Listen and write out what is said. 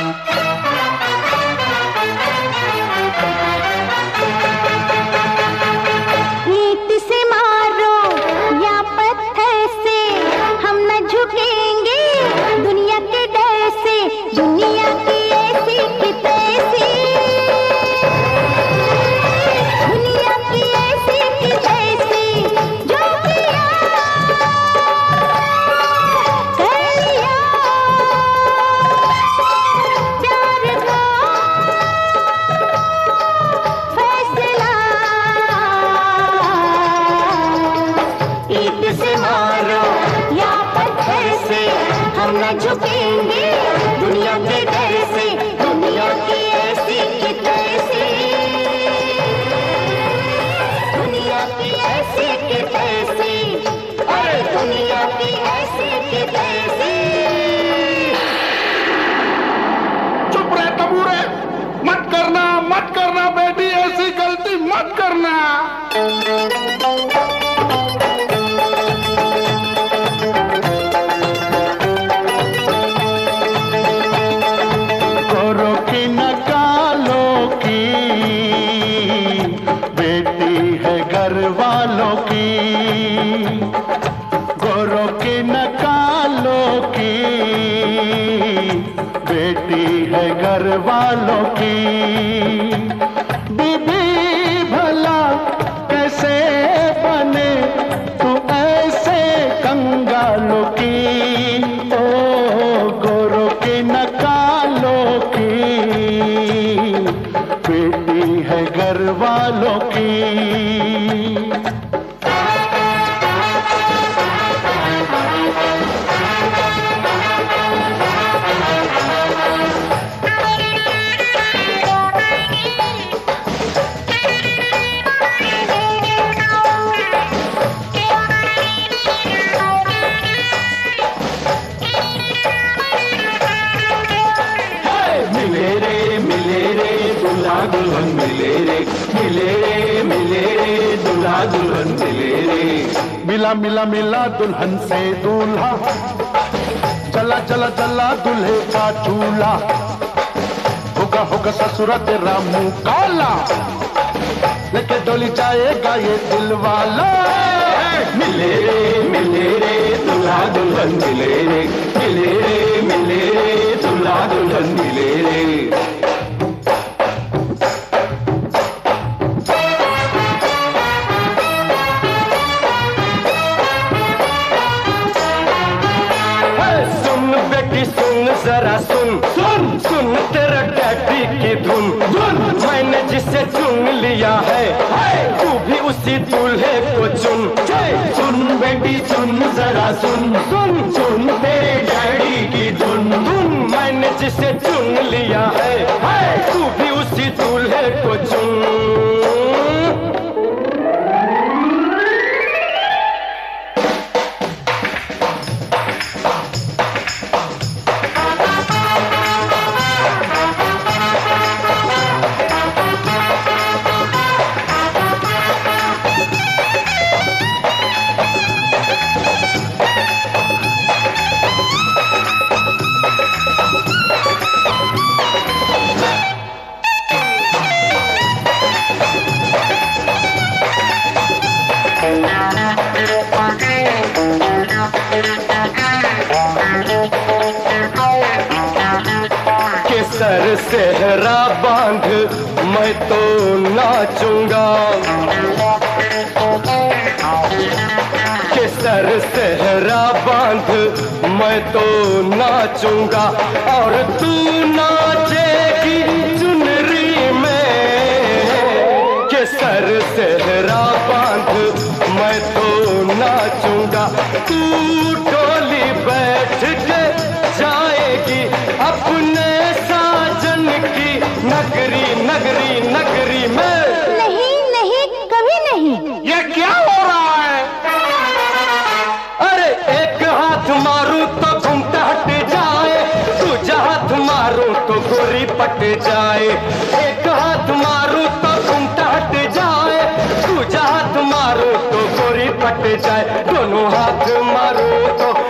झुकेंगे दुनिया के डर से, दुनिया की ऐसी की तैसी, दुनिया की ऐसी की तैसी, अरे दुनिया की ऐसी की तैसी। चुप रहे तबूरे, मत करना बेटी, ऐसी गलती मत करना। वालों की गोरों की नकालों की बेटी है घर वालों की। बीबी भला कैसे बने तू ऐसे कंगालों की, ओ गोरों की नकालों की बेटी है घर वालों की। दुल्हन मिले रे, मिले रे, मिले रे, दूल्हा दुल्हन मिले रे। मिला मिला मिला दुल्हन से दूल्हा, चला चला चला दूल्हे का चूल्हा, होगा होगा ससुरा तेरा मुंह काला, लेके डोली जाएगा ये दिल वाला। मिले रे दूल्हा दुल्हन मिले रे, मिले रे दूल्हा दुल्हन मिले रे। जरा सुन सुन सुन तेरा डैडी की धुन धुन, मैंने जिसे चुन लिया है तू भी उसी दूल्हे को चुन। सुन बेटी सुन जरा सुन सुन सुन तेरे डैडी की धुन धुन, मैंने जिसे चुन लिया है तू भी उसी दूल्हे को चुन। सर सेहरा बांध मैं तो नाचूंगा, के सर सेहरा बांध मैं तो नाचूंगा, और तू नाचेगी चुनरी में। के सर सेहरा बांध मैं तो नाचूंगा, तू डोली बैठ के जाएगी अपने नगरी नगरी नगरी में। नहीं नहीं कभी नहीं। ये क्या हो रहा है? अरे एक हाथ मारूं तो घूमता हट जाए, दूजा हाथ मारूं तो गोरी पट जाए। एक हाथ मारूं तो घूमता हट जाए, दूजा हाथ मारूं तो गोरी पट जाए। दोनों हाथ मारूं तो